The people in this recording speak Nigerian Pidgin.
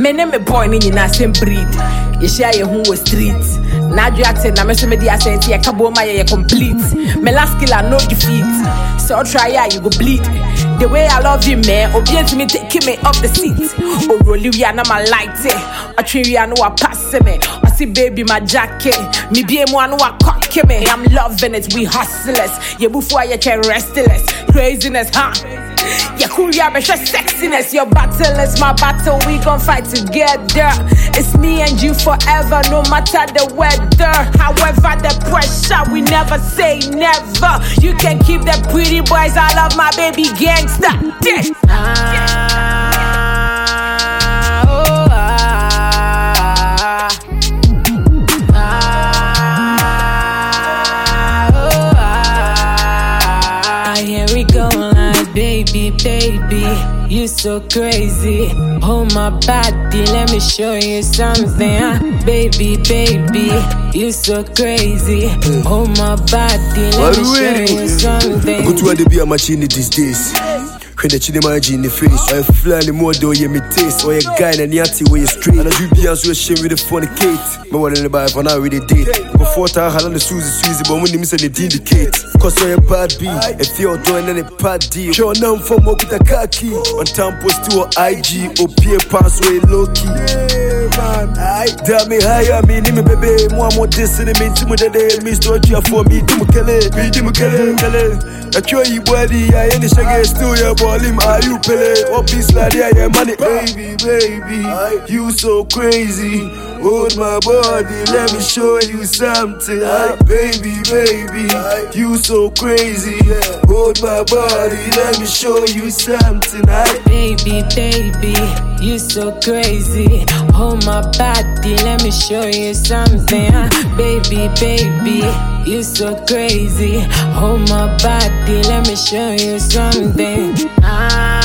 Me name me boy ni na same breed. You share your home with streets. Now you at na me so me dia say ya kabo ma ye complete. Me last killer no defeat. So try ya you go bleed. The way I love you, man, obedient to me taking me off the seat. Oh, rolly, we are not my light, I treat you, I know I pass me. I see baby, my jacket. Me be a one who I cock me. I'm loving it, we hustlers. Yeah, before you can restless. Craziness, huh? Yeah, cool, yeah, but your sexiness. Your battle is my battle, we gon' fight together. It's me and you forever, no matter the weather. However, the pressure, we never say never. You can keep the pretty boys, I love my baby gangsta. Here we go, like baby, you so crazy. Hold my body, let me show you something. Baby, you so crazy. Hold my body, let me show you something. Go to the beer machine these days. When the chin in the face, I fly the more do you me taste, or a guy and yati where you straight. And I do be as you shame with the funny Kate. But what in the bar for now with the date. Before I had on the Susie, but when you miss the indicate. Cause you're a bad B, if you're doing any bad deal. Show them for more with a khaki. On time post to IG, or peer pass way low key. I damn me higher, me name baby. More this in the mean to me the day. Me start you for me, do me kele. I try you body, I ain't shaggy, still your ball him, are you pele? What piece like that, yeah, money, baby, you so crazy. Hold my body, let me show you something. Baby, you so crazy. Hold my body, let me show you something. Baby, you so crazy. Hold my body, let me show you something. Baby, you so crazy. Hold my body, let me show you something.